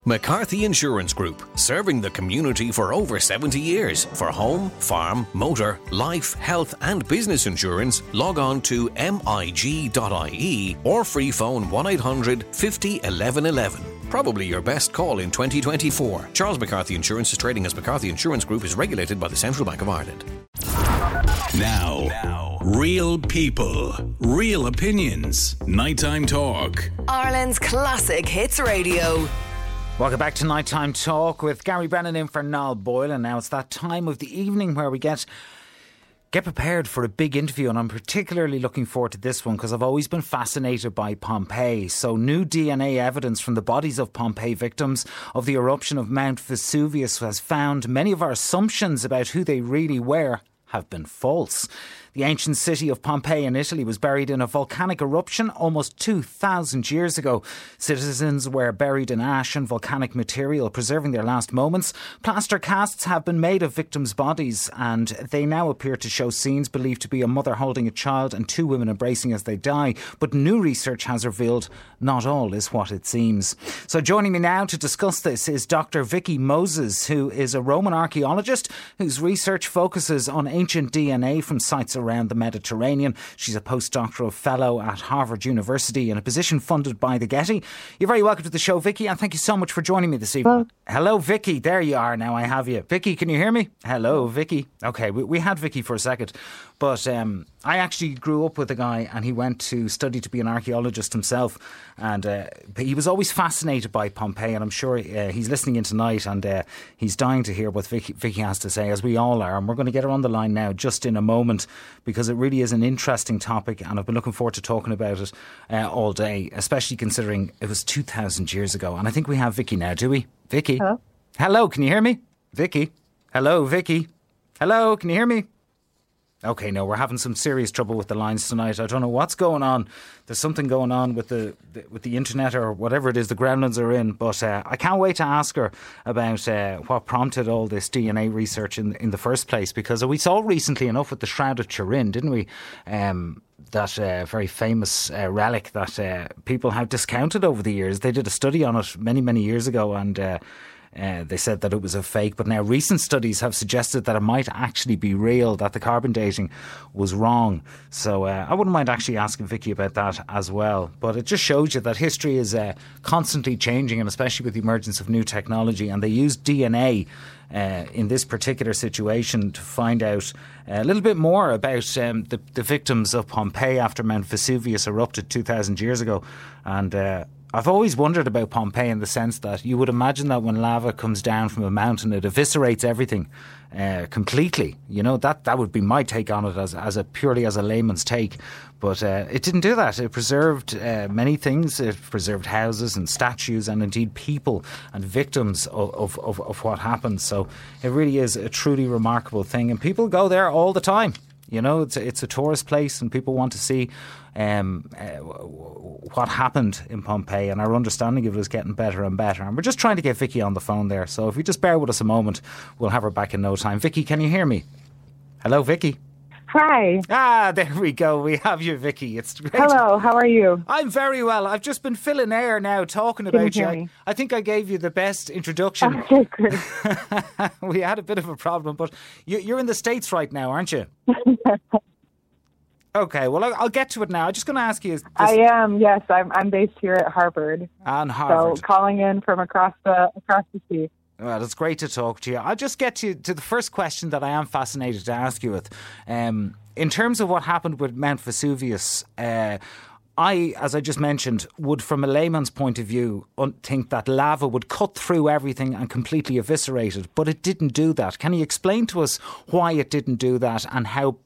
McCarthy Insurance Group, serving the community for over 70 years. For home, farm, motor, life, health and business insurance, log on to mig.ie or free phone 1800 50 11 11. Probably your best call in 2024. Charles McCarthy Insurance is trading as McCarthy Insurance Group, is regulated by the Central Bank of Ireland. Now, real people, real opinions. Nighttime Talk. Ireland's classic hits radio. Welcome back to Nighttime Talk with Gary Brennan in for Niall Boyle. And now it's that time of the evening where we get prepared for a big interview, and I'm particularly looking forward to this one because I've always been fascinated by Pompeii. So new DNA evidence from the bodies of Pompeii victims of the eruption of Mount Vesuvius has found many of our assumptions about who they really were have been false. The ancient city of Pompeii in Italy was buried in a volcanic eruption almost 2,000 years ago. Citizens were buried in ash and volcanic material, preserving their last moments. Plaster casts have been made of victims' bodies, and they now appear to show scenes believed to be a mother holding a child and two women embracing as they die. But new research has revealed not all is what it seems. So joining me now to discuss this is Dr. Vicky Moses, who is a Roman archaeologist whose research focuses on ancient DNA from sites around the Mediterranean. She's a postdoctoral fellow at Harvard University in a position funded by the Getty. You're very welcome to the show, Vicky, and thank you so much for joining me this evening. Hello, Vicky. There you are. Now I have you. Vicky, can you hear me? Hello, Vicky. Okay, we had Vicky for a second, but I actually grew up with a guy, and he went to study to be an archaeologist himself, and he was always fascinated by Pompeii, and I'm sure he's listening in tonight, and he's dying to hear what Vicky has to say, as we all are, and we're going to get her on the line now just in a moment, because it really is an interesting topic, and I've been looking forward to talking about it all day, especially considering it was 2,000 years ago. And I think we have Vicky now, do we? Vicky? Hello? Hello, can you hear me? Vicky? Hello, Vicky? Hello, can you hear me? Okay, no, we're having some serious trouble with the lines tonight. I don't know what's going on. There's something going on with the internet or whatever it is the gremlins are in. But I can't wait to ask her about what prompted all this DNA research in the first place. Because we saw recently enough with the Shroud of Turin, didn't we? That very famous relic that people have discounted over the years. They did a study on it many, many years ago, and they said that it was a fake, but now recent studies have suggested that it might actually be real, that the carbon dating was wrong. So I wouldn't mind actually asking Vicky about that as well. But it just shows you that history is constantly changing, and especially with the emergence of new technology. And they use DNA in this particular situation to find out a little bit more about the victims of Pompeii after Mount Vesuvius erupted 2,000 years ago. And I've always wondered about Pompeii in the sense that you would imagine that when lava comes down from a mountain, it eviscerates everything completely. You know, that would be my take on it as a purely as a layman's take. But it didn't do that. It preserved many things. It preserved houses and statues and indeed people and victims of what happened. So it really is a truly remarkable thing. And people go there all the time. You know, it's a tourist place, and people want to see what happened in Pompeii, and our understanding of it is getting better and better. And we're just trying to get Vicky on the phone there. So if you just bear with us a moment, we'll have her back in no time. Vicky, can you hear me? Hello, Vicky. Hi. There we go. We have you, Vicky. It's great. Hello, how are you? I'm very well. I've just been filling air now talking about you. I think I gave you the best introduction. Okay, great. We had a bit of a problem, but you're in the States right now, aren't you? Okay, well, I'll get to it now. I'm just going to ask you... I am, yes. I'm based here at Harvard. And Harvard. So calling in from across the sea. Well, it's great to talk to you. I'll just get to the first question that I am fascinated to ask you with. In terms of what happened with Mount Vesuvius, I, as I just mentioned, would, from a layman's point of view, think that lava would cut through everything and completely eviscerate it. But it didn't do that. Can you explain to us why it didn't do that, and how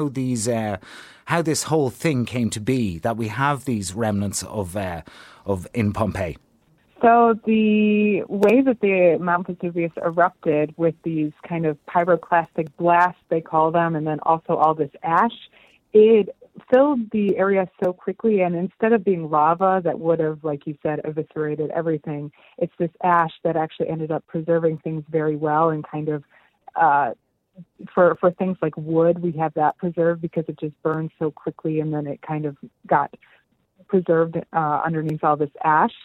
this whole thing came to be, that we have these remnants of in Pompeii? So the way that the Mount Vesuvius erupted with these kind of pyroclastic blasts, they call them, and then also all this ash, it filled the area so quickly, and instead of being lava that would have, like you said, eviscerated everything, it's this ash that actually ended up preserving things very well, and kind of for things like wood, we have that preserved because it just burned so quickly, and then it kind of got preserved underneath all this ash.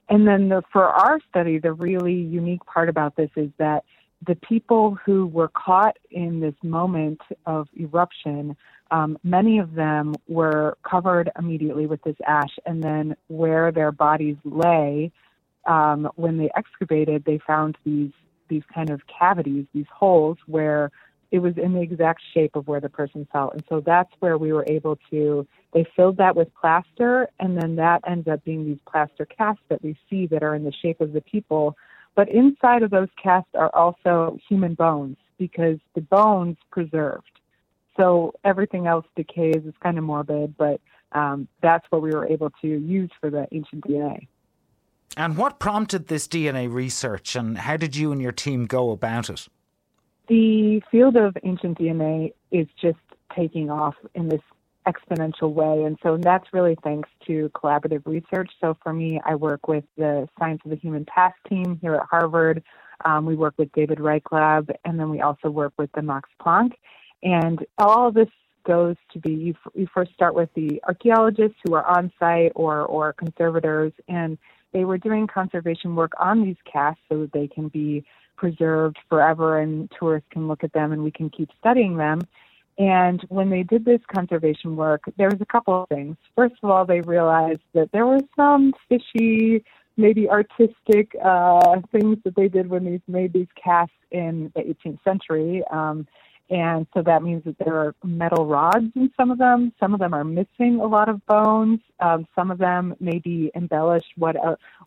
And then for our study, the really unique part about this is that the people who were caught in this moment of eruption, many of them were covered immediately with this ash, and then where their bodies lay, when they excavated, they found these kind of cavities, these holes where it was in the exact shape of where the person fell. And so that's where we were able to, they filled that with plaster, and then that ends up being these plaster casts that we see that are in the shape of the people. But inside of those casts are also human bones, because the bones preserved. So everything else decays. It's kind of morbid, but that's what we were able to use for the ancient DNA. And what prompted this DNA research, and how did you and your team go about it? The field of ancient DNA is just taking off in this exponential way, and so that's really thanks to collaborative research. So for me, I work with the Science of the Human Past team here at Harvard. We work with David Reich Lab, and then we also work with the Max Planck. And all of this goes to be, you first start with the archaeologists who are on site or conservators, and they were doing conservation work on these casts so that they can be preserved forever and tourists can look at them and we can keep studying them. And when they did this conservation work, there was a couple of things. First of all, they realized that there were some fishy, maybe artistic things that they did when they made these casts in the 18th century. And so that means that there are metal rods in some of them. Some of them are missing a lot of bones. Some of them may be embellished what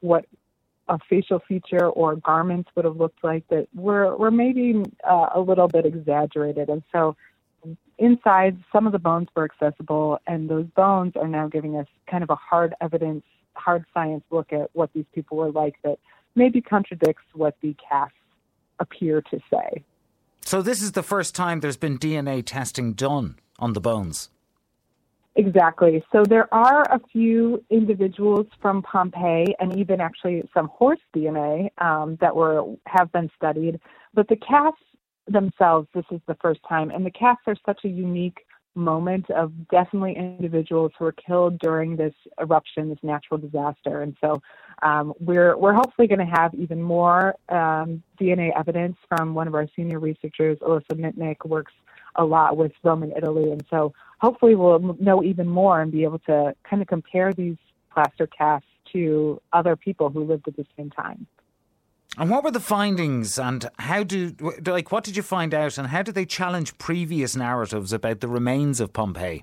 a facial feature or garments would have looked like that were maybe a little bit exaggerated. And so inside, some of the bones were accessible, and those bones are now giving us kind of a hard evidence, hard science look at what these people were like that maybe contradicts what the casts appear to say. So this is the first time there's been DNA testing done on the bones? Exactly. So there are a few individuals from Pompeii and even actually some horse DNA that have been studied. But the casts themselves, this is the first time. And the casts are such a unique moment of definitely individuals who were killed during this eruption, this natural disaster. And so we're hopefully going to have even more DNA evidence from one of our senior researchers, Alyssa Mitnick, works a lot with Roman Italy. And so hopefully we'll know even more and be able to kind of compare these plaster casts to other people who lived at the same time. And what were the findings, and what did you find out, and how did they challenge previous narratives about the remains of Pompeii?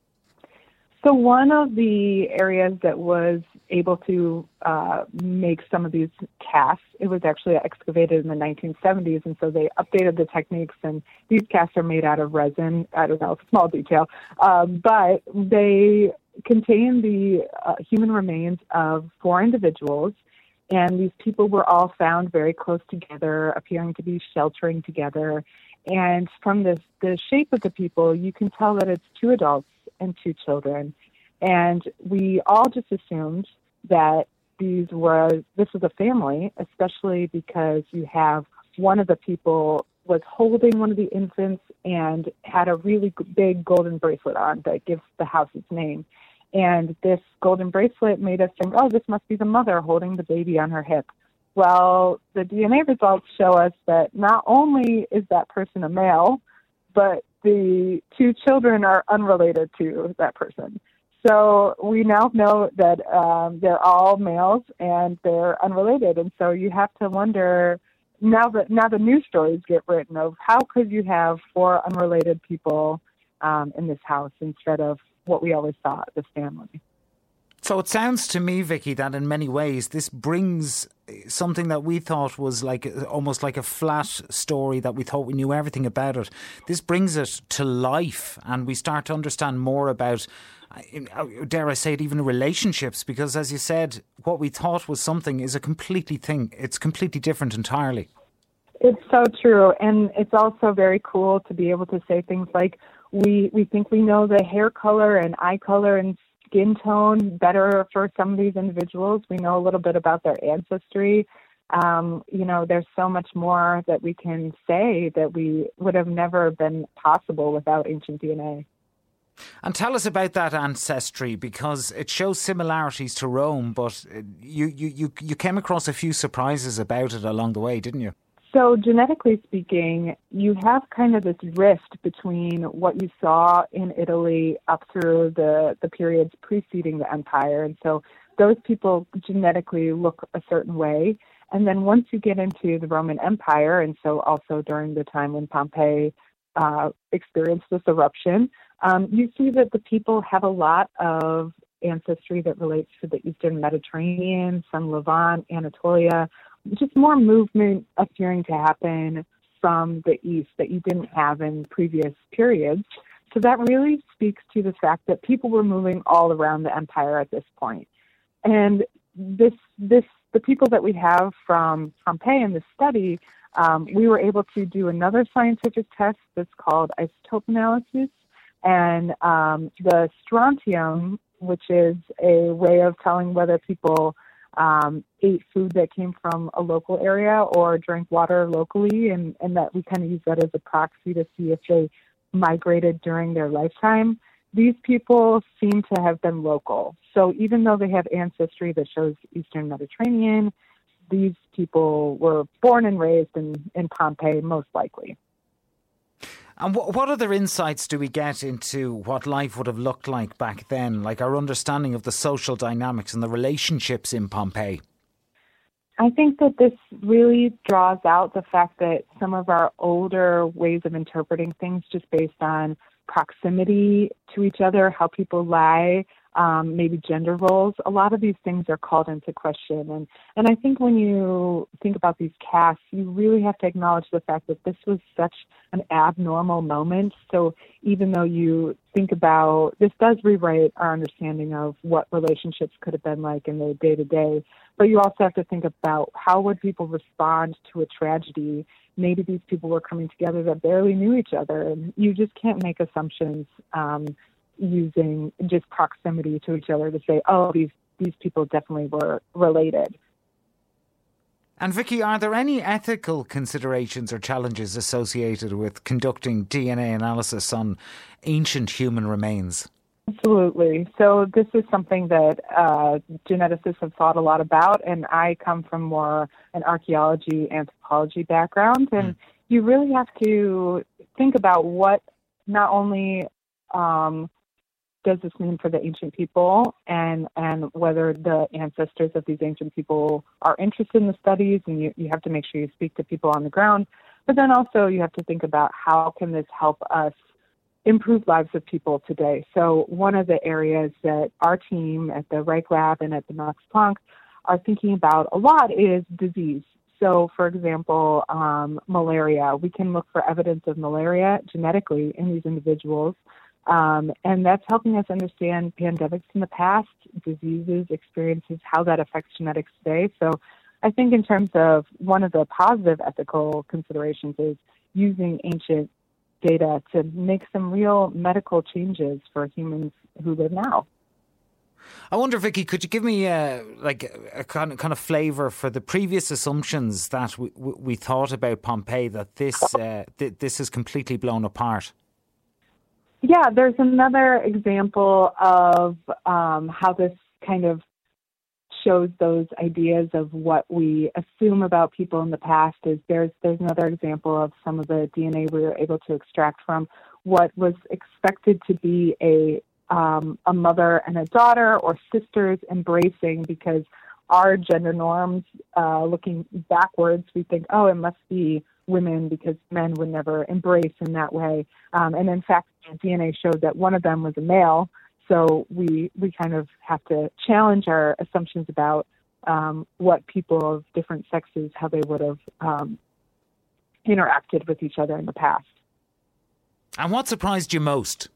So one of the areas that was able to make some of these casts, it was actually excavated in the 1970s, and so they updated the techniques, and these casts are made out of resin. I don't know, small detail, but they contain the human remains of 4 individuals. And these people were all found very close together, appearing to be sheltering together. And from the shape of the people, you can tell that it's 2 adults and 2 children. And we all just assumed that this was a family, especially because you have one of the people was holding one of the infants and had a really big golden bracelet on that gives the house its name. And this golden bracelet made us think, oh, this must be the mother holding the baby on her hip. Well, the DNA results show us that not only is that person a male, but the 2 children are unrelated to that person. So we now know that they're all males and they're unrelated. And so you have to wonder, now the news stories get written of how could you have 4 unrelated people in this house instead of what we always thought, this family. So it sounds to me, Vicky, that in many ways this brings something that we thought was almost like a flat story that we thought we knew everything about it. This brings it to life, and we start to understand more about, dare I say it, even relationships, because as you said, what we thought was something is it's completely different entirely. It's so true, and it's also very cool to be able to say things like, we think we know the hair color and eye color and skin tone better for some of these individuals. We know a little bit about their ancestry. There's so much more that we can say that we would have never been possible without ancient DNA. And tell us about that ancestry, because it shows similarities to Rome, but you came across a few surprises about it along the way, didn't you? So genetically speaking, you have kind of this rift between what you saw in Italy up through the periods preceding the empire. And so those people genetically look a certain way. And then once you get into the Roman Empire, and so also during the time when Pompeii experienced this eruption, you see that the people have a lot of ancestry that relates to the Eastern Mediterranean, some Levant, Anatolia, just more movement appearing to happen from the east that you didn't have in previous periods. So that really speaks to the fact that people were moving all around the empire at this point. And the people that we have from Pompeii in this study, we were able to do another scientific test that's called isotope analysis. And the strontium, which is a way of telling whether people ate food that came from a local area or drank water locally, and that we kind of use that as a proxy to see if they migrated during their lifetime. These people seem to have been local. So even though they have ancestry that shows Eastern Mediterranean, these people were born and raised in Pompeii, most likely. And what other insights do we get into what life would have looked like back then, like our understanding of the social dynamics and the relationships in Pompeii? I think that this really draws out the fact that some of our older ways of interpreting things just based on proximity to each other, how people lie, maybe gender roles, a lot of these things are called into question. And I think when you think about these casts, you really have to acknowledge the fact that this was such an abnormal moment. So even though you think about, this does rewrite our understanding of what relationships could have been like in the day-to-day, but you also have to think about how would people respond to a tragedy. Maybe these people were coming together that barely knew each other, and you just can't make assumptions using just proximity to each other to say, oh, these people definitely were related. And Vicky, are there any ethical considerations or challenges associated with conducting DNA analysis on ancient human remains? Absolutely. So this is something that geneticists have thought a lot about, and I come from more an archaeology, anthropology background, and you really have to think about what not only does this mean for the ancient people and whether the ancestors of these ancient people are interested in the studies, and you have to make sure you speak to people on the ground, but then also you have to think about how can this help us improve lives of people today. So one of the areas that our team at the Reich Lab and at the Max Planck are thinking about a lot is disease. So, for example, malaria. We can look for evidence of malaria genetically in these individuals, and that's helping us understand pandemics in the past, diseases, experiences, how that affects genetics today. So I think in terms of one of the positive ethical considerations is using ancient data to make some real medical changes for humans who live now. I wonder, Vicky, could you give me a kind of flavour for the previous assumptions that we thought about Pompeii, that this is completely blown apart? Yeah, there's another example of how this kind of shows those ideas of what we assume about people in the past. Is there's another example of some of the DNA we were able to extract from what was expected to be a mother and a daughter or sisters embracing, because our gender norms, looking backwards, we think, oh, it must be women because men would never embrace in that way. And in fact, DNA showed that one of them was a male. So we kind of have to challenge our assumptions about what people of different sexes, how they would have interacted with each other in the past. And what surprised you most?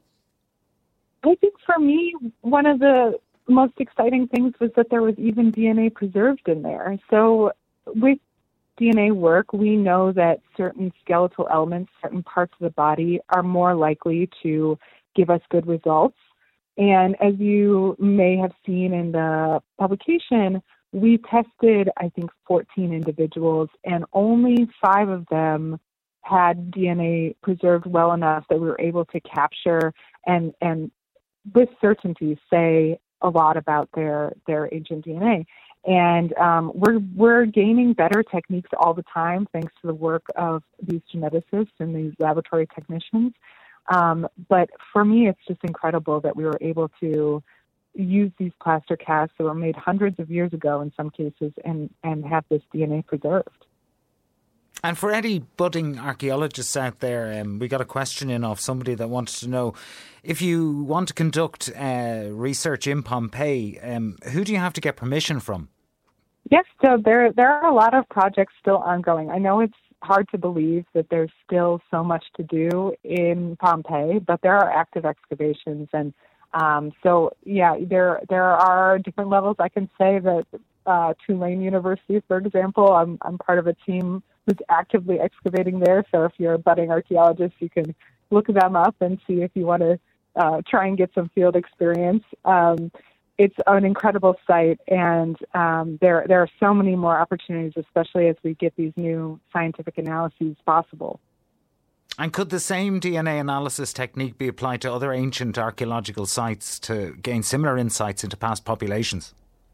I think for me, one of the most exciting things was that there was even DNA preserved in there. So with DNA work, we know that certain skeletal elements, certain parts of the body are more likely to give us good results. And as you may have seen in the publication, we tested, I think, 14 individuals, and only 5 of them had DNA preserved well enough that we were able to capture and with certainty say a lot about their ancient DNA. And we're gaining better techniques all the time thanks to the work of these geneticists and these laboratory technicians. But for me, it's just incredible that we were able to use these plaster casts that were made hundreds of years ago in some cases and have this DNA preserved. And for any budding archaeologists out there, we got a question in off somebody that wanted to know, if you want to conduct research in Pompeii, who do you have to get permission from? Yes, so there are a lot of projects still ongoing. I know it's hard to believe that there's still so much to do in Pompeii, but there are active excavations. And so, yeah, there are different levels. I can say that Tulane University, for example, I'm part of a team who's actively excavating there. So if you're a budding archaeologist, you can look them up and see if you want to try and get some field experience. It's an incredible site, and there are so many more opportunities, especially as we get these new scientific analyses possible. And could the same DNA analysis technique be applied to other ancient archaeological sites to gain similar insights into past populations?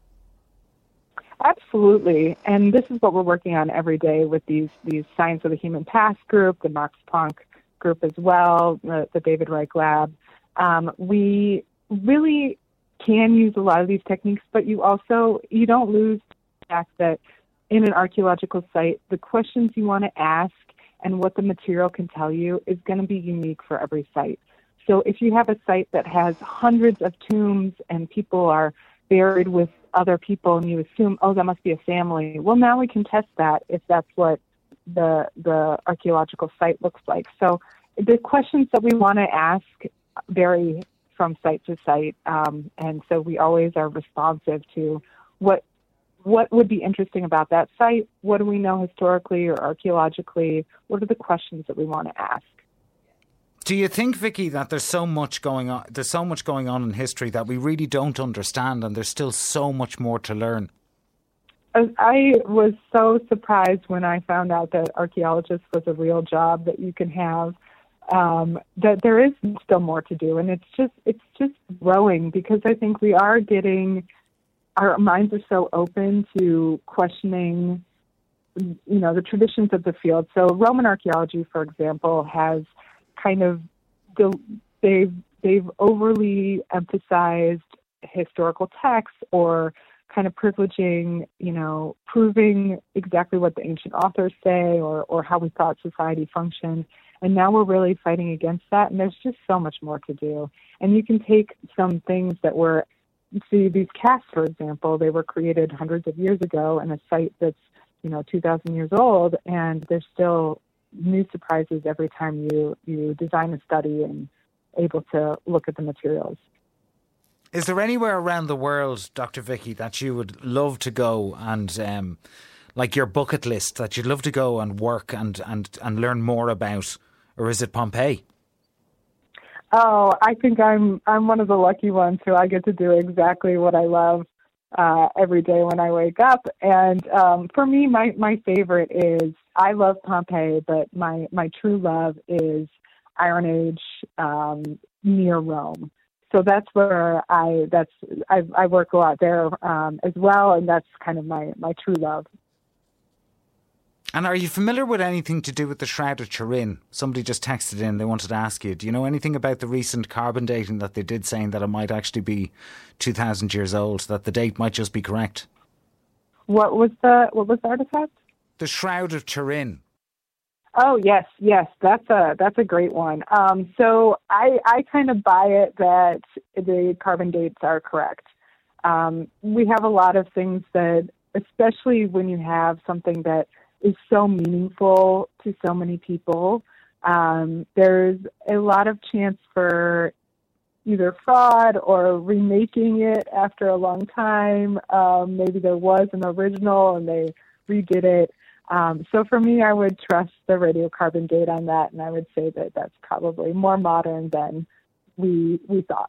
Absolutely, and this is what we're working on every day with these Science of the Human Past group, the Max Planck group as well, the David Reich Lab. We really can use a lot of these techniques, but you don't lose the fact that in an archaeological site, the questions you want to ask and what the material can tell you is going to be unique for every site. So if you have a site that has hundreds of tombs and people are buried with other people and you assume, oh, that must be a family, well, now we can test that if that's what the archaeological site looks like. So the questions that we want to ask vary from site to site, and so we always are responsive to what would be interesting about that site, what do we know historically or archaeologically, what are the questions that we want to ask. Do you think, Vicky, that there's so much going on in history that we really don't understand, and there's still so much more to learn? I was so surprised when I found out that archaeologist was a real job that you can have. That there is still more to do, and it's just growing, because I think we are our minds are so open to questioning, the traditions of the field. So Roman archaeology, for example, has kind of they've overly emphasized historical texts or kind of privileging, proving exactly what the ancient authors say or how we thought society functioned. And now we're really fighting against that, and there's just so much more to do. And you can take some things these casts, for example, they were created hundreds of years ago in a site that's, 2,000 years old, and there's still new surprises every time you design a study and able to look at the materials. Is there anywhere around the world, Dr. Vicky, that you would love to go and, like your bucket list, that you'd love to go and work and learn more about? Or is it Pompeii? Oh, I think I'm one of the lucky ones who I get to do exactly what I love every day when I wake up. And for me, my favorite is, I love Pompeii, but my true love is Iron Age near Rome. So that's where I work a lot there as well, and that's kind of my true love. And are you familiar with anything to do with the Shroud of Turin? Somebody just texted in, they wanted to ask you, do you know anything about the recent carbon dating that they did, saying that it might actually be 2,000 years old, that the date might just be correct? What was the artifact? The Shroud of Turin. Oh, yes, that's a great one. So I kind of buy it that the carbon dates are correct. We have a lot of things that, especially when you have something that is so meaningful to so many people, there's a lot of chance for either fraud or remaking it after a long time. Maybe there was an original and they redid it. So for me, I would trust the radiocarbon date on that, and I would say that that's probably more modern than we thought.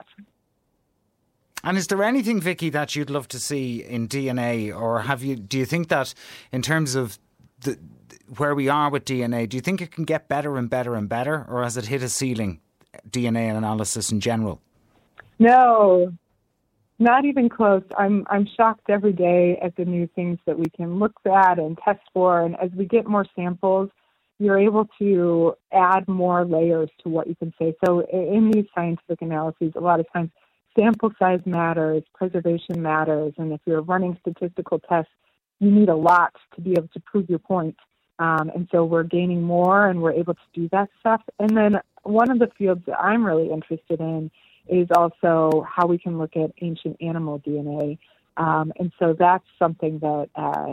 And is there anything, Vicky, that you'd love to see in DNA, or do you think that in terms of where we are with DNA, do you think it can get better and better and better, or has it hit a ceiling, DNA analysis in general? No, not even close. I'm shocked every day at the new things that we can look at and test for. And as we get more samples, you're able to add more layers to what you can say. So in these scientific analyses, a lot of times sample size matters, preservation matters, and if you're running statistical tests, you need a lot to be able to prove your point. And so we're gaining more, and we're able to do that stuff. And then one of the fields that I'm really interested in is also how we can look at ancient animal DNA. And so that's something that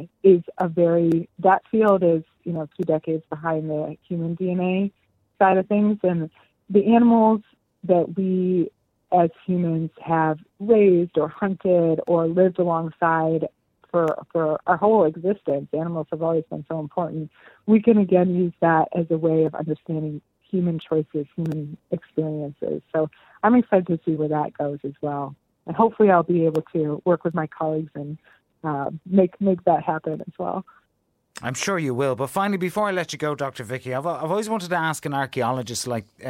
that field is, 2 decades behind the human DNA side of things. And the animals that we as humans have raised or hunted or lived alongside for our whole existence, animals have always been so important. We can again use that as a way of understanding human choices, human experiences. So I'm excited to see where that goes as well. And hopefully I'll be able to work with my colleagues and make that happen as well. I'm sure you will. But finally, before I let you go, Dr. Vicky, I've always wanted to ask an archaeologist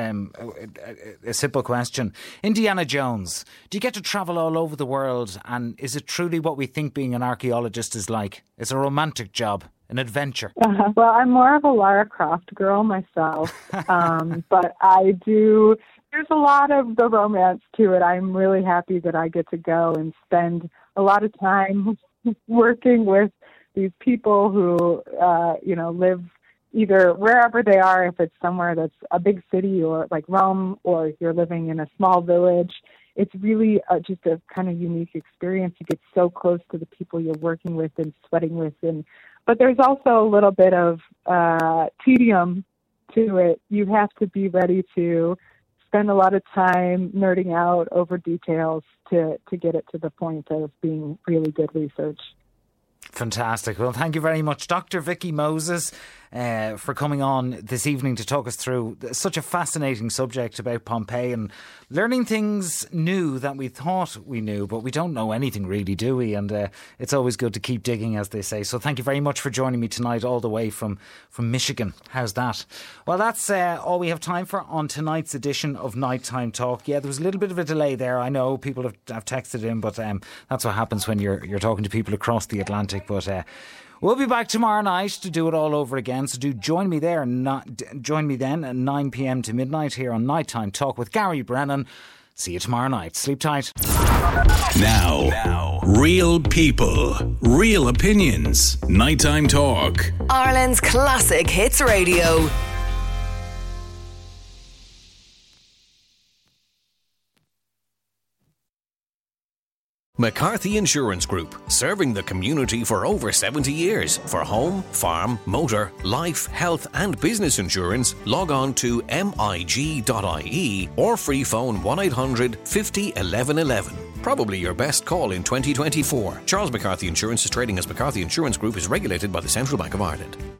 a simple question. Indiana Jones, do you get to travel all over the world? And is it truly what we think being an archaeologist is like? It's a romantic job, an adventure. Well, I'm more of a Lara Croft girl myself. But there's a lot of the romance to it. I'm really happy that I get to go and spend a lot of time working with these people who, live either wherever they are, if it's somewhere that's a big city or like Rome, or if you're living in a small village. It's really just a kind of unique experience. You get so close to the people you're working with and sweating with. But there's also a little bit of tedium to it. You have to be ready to spend a lot of time nerding out over details to get it to the point of being really good research. Fantastic. Well, thank you very much, Dr. Vicky Moses, for coming on this evening to talk us through such a fascinating subject about Pompeii and learning things new that we thought we knew, but we don't know anything really, do we? And it's always good to keep digging, as they say. So thank you very much for joining me tonight all the way from Michigan. How's that? Well, that's all we have time for on tonight's edition of Nighttime Talk. Yeah, there was a little bit of a delay there. I know people have texted in, but that's what happens when you're talking to people across the Atlantic. But we'll be back tomorrow night to do it all over again. So do join me there. Join me then at 9 p.m. to midnight here on Nighttime Talk with Gary Brennan. See you tomorrow night. Sleep tight. Now, real people, real opinions. Nighttime Talk. Ireland's classic hits radio. McCarthy Insurance Group, serving the community for over 70 years. For home, farm, motor, life, health and business insurance, log on to mig.ie or free phone 1800 50 11 11. Probably your best call in 2024. Charles McCarthy Insurance is trading as McCarthy Insurance Group, is regulated by the Central Bank of Ireland.